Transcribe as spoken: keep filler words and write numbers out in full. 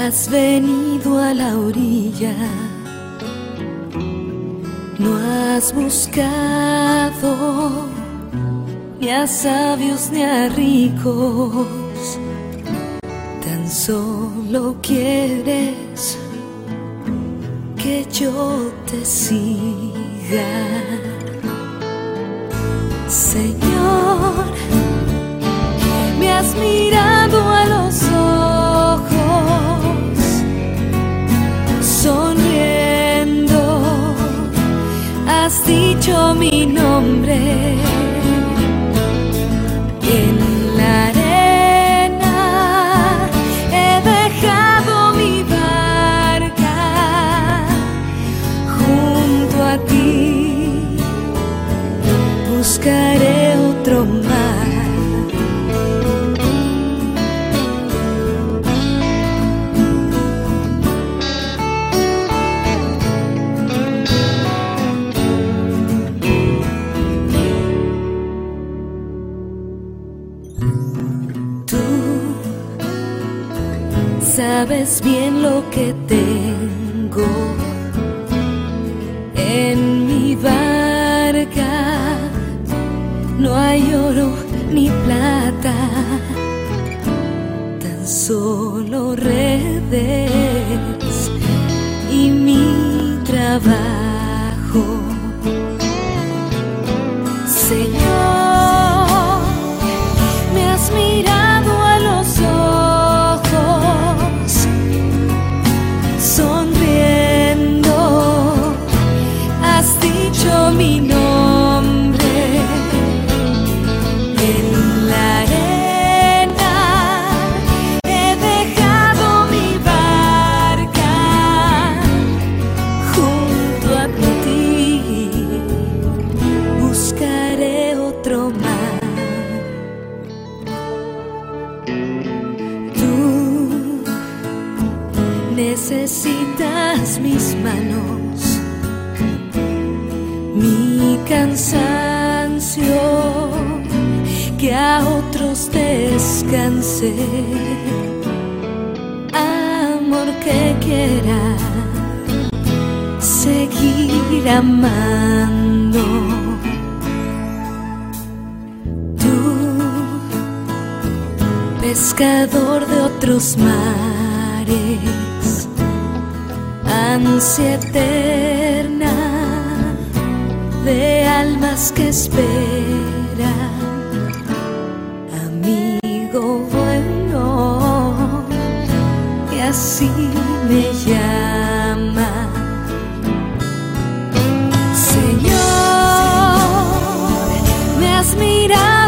has venido a la orilla, no has buscado ni a sabios ni a ricos, tan solo quieres que yo te siga. Señor, me has mirado a los ojos, sonriendo, has dicho mi nombre. En la arena he dejado mi barca, junto a ti buscaré otro mar. Sabes bien lo que tengo en mi barca, no hay oro ni plata, tan solo redes y mi trabajo. Señor, me has mirado a los ojos, sonriendo, has dicho mi nombre. En la arena he dejado mi barca, junto a ti buscaré otro mar. Tú necesitas mis manos, mi cansancio, que a otros descanse. Amor que quiera seguir amando. Tú, pescador de otros mares, ansia eterna de almas que esperan, amigo bueno, que así me llama. Señor, me has mirado